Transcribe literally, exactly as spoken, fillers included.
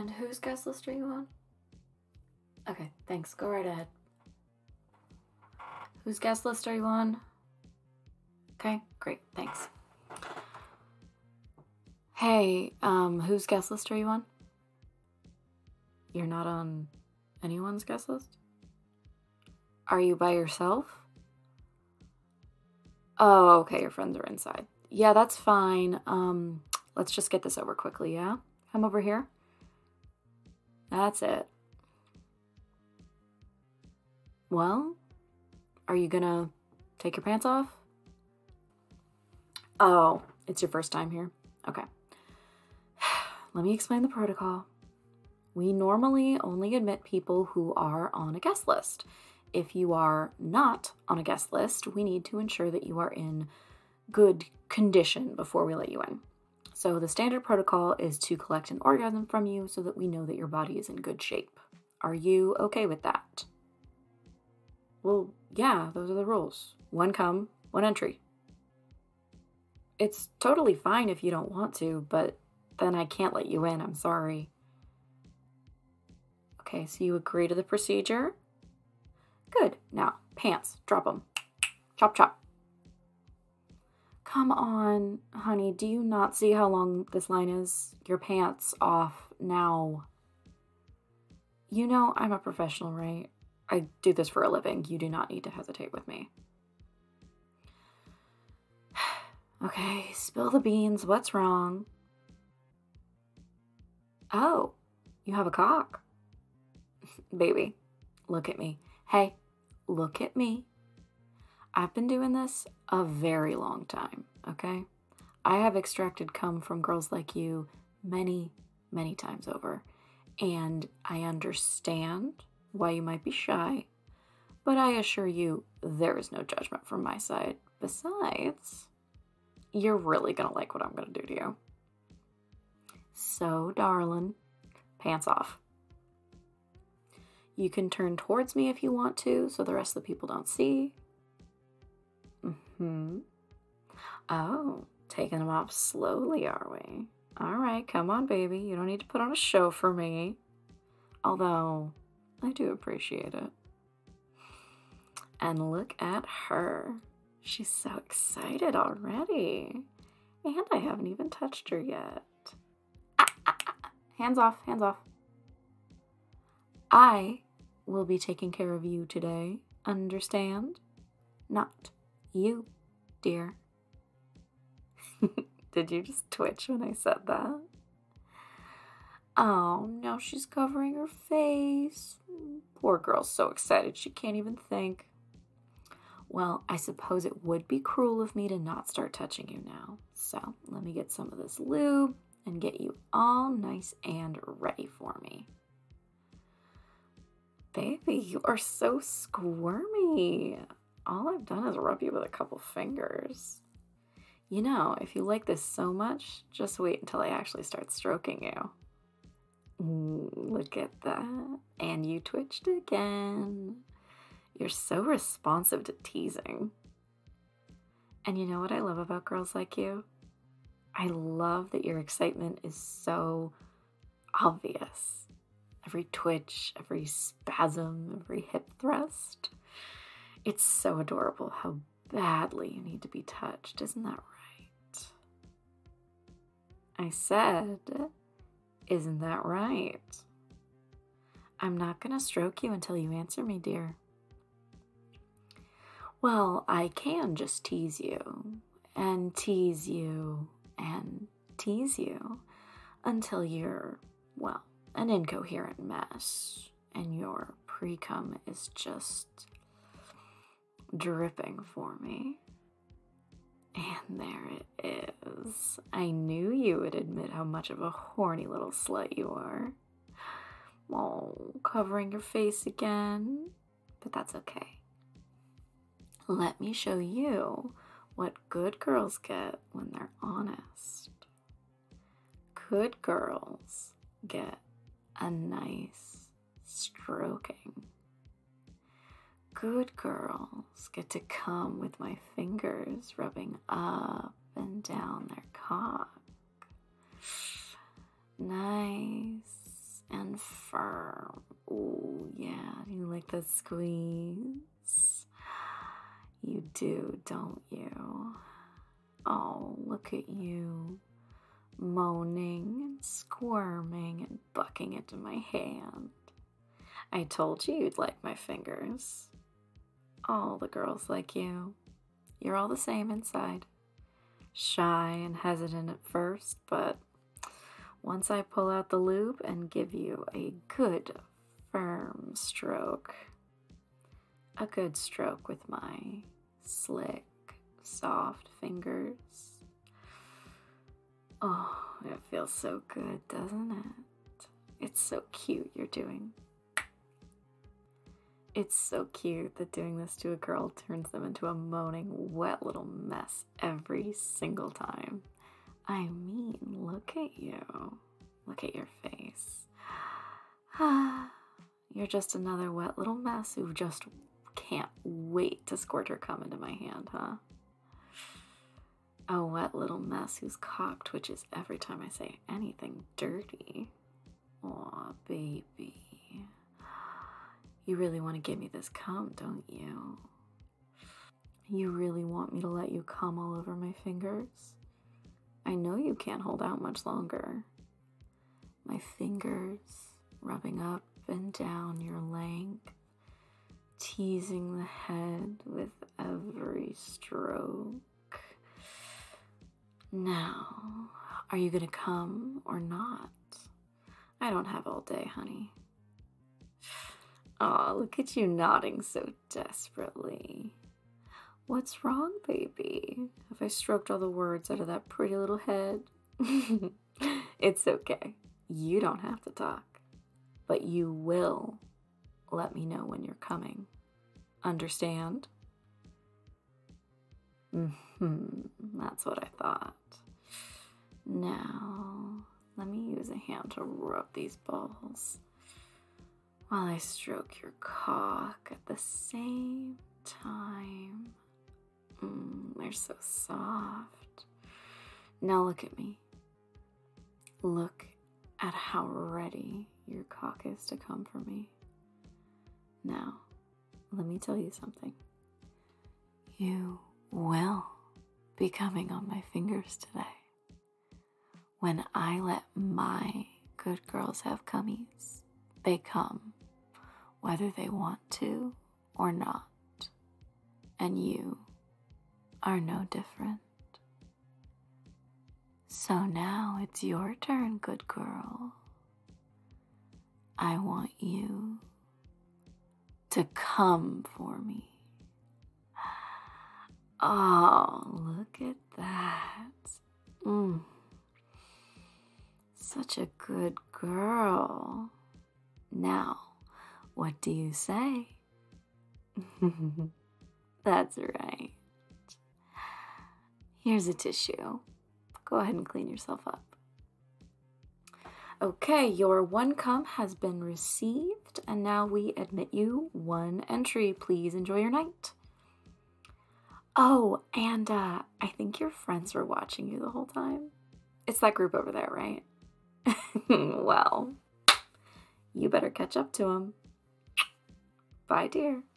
And whose guest list are you on? Okay, thanks. Go right ahead. Whose guest list are you on? Okay, great, thanks. Hey, um, whose guest list are you on? You're not on anyone's guest list? Are you by yourself? Oh, okay, your friends are inside. Yeah, that's fine. Um, let's just get this over quickly, yeah? Come over here. That's it. Well, are you gonna take your pants off? Oh, it's your first time here? Okay. Let me explain the protocol. We normally only admit people who are on a guest list. If you are not on a guest list, we need to ensure that you are in good condition before we let you in. So the standard protocol is to collect an orgasm from you so that we know that your body is in good shape. Are you okay with that? Well, yeah, those are the rules. One come, one entry. It's totally fine if you don't want to, but then I can't let you in. I'm sorry. Okay, so you agree to the procedure? Good. Now, pants. Drop them. Chop, chop. Come on, honey. Do you not see how long this line is? Your pants off now. You know I'm a professional, right? I do this for a living. You do not need to hesitate with me. Okay, spill the beans. What's wrong? Oh, you have a cock. Baby, look at me. Hey, look at me. I've been doing this a very long time, okay? I have extracted cum from girls like you many, many times over. And I understand why you might be shy, but I assure you there is no judgment from my side. Besides, you're really gonna like what I'm gonna do to you. So, darling, pants off. You can turn towards me if you want to, so the rest of the people don't see. Mm-hmm. Oh, taking them off slowly, are we? All right, come on, baby. You don't need to put on a show for me. Although, I do appreciate it. And look at her. She's so excited already. And I haven't even touched her yet. Ah, ah, ah. Hands off, hands off. I will be taking care of you today. Understand? Not you, dear. Did you just twitch when I said that? Oh, now she's covering her face. Poor girl's so excited she can't even think. Well, I suppose it would be cruel of me to not start touching you now. So let me get some of this lube and get you all nice and ready for me. Baby, you are so squirmy. All I've done is rub you with a couple fingers. You know, if you like this so much, just wait until I actually start stroking you. Ooh, look at that. And you twitched again. You're so responsive to teasing. And you know what I love about girls like you? I love that your excitement is so obvious. Every twitch, every spasm, every hip thrust. It's so adorable how badly you need to be touched. Isn't that right? I said, isn't that right? I'm not going to stroke you until you answer me, dear. Well, I can just tease you and tease you and tease you until you're, well, an incoherent mess and your pre-cum is just dripping for me. And there it is. I knew you would admit how much of a horny little slut you are. Oh, covering your face again. But that's okay. Let me show you what good girls get when they're honest. Good girls get a nice stroking. Good girls get to come with my fingers rubbing up and down their cock. Nice and firm. Ooh, yeah. You like that squeeze? You do, don't you? Oh, look at you. Moaning and squirming and bucking into my hand. I told you you'd like my fingers. All the girls like you. You're all the same inside. Shy and hesitant at first, but once I pull out the lube and give you a good, firm stroke, a good stroke with my slick, soft fingers. Oh, it feels so good, doesn't it? It's so cute you're doing. It's so cute that doing this to a girl turns them into a moaning, wet little mess every single time. I mean, look at you. Look at your face. You're just another wet little mess who just can't wait to squirt her cum into my hand, huh? A wet little mess whose cock twitches every time I say anything dirty. Aw, baby. You really want to give me this cum, don't you? You really want me to let you cum all over my fingers? I know you can't hold out much longer. My fingers rubbing up and down your length, teasing the head with every stroke. Now, are you gonna come or not? I don't have all day, honey. Aw, look at you nodding so desperately. What's wrong, baby? Have I stroked all the words out of that pretty little head? It's okay. You don't have to talk. But you will let me know when you're coming. Understand? Mm-hmm. That's what I thought. Now, let me use a hand to rub these balls while I stroke your cock at the same time. Mm, they're so soft. Now look at me. Look at how ready your cock is to come for me. Now, let me tell you something. You will be coming on my fingers today. When I let my good girls have cummies, they come, whether they want to or not. And you are no different. So now it's your turn, good girl. I want you to come for me. Oh, look at that. Mm. Such a good girl. Now, what do you say? That's right. Here's a tissue. Go ahead and clean yourself up. Okay, your one cum has been received, and now we admit you one entry. Please enjoy your night. Oh, and uh, I think your friends were watching you the whole time. It's that group over there, right? Well, you better catch up to them. Bye, dear.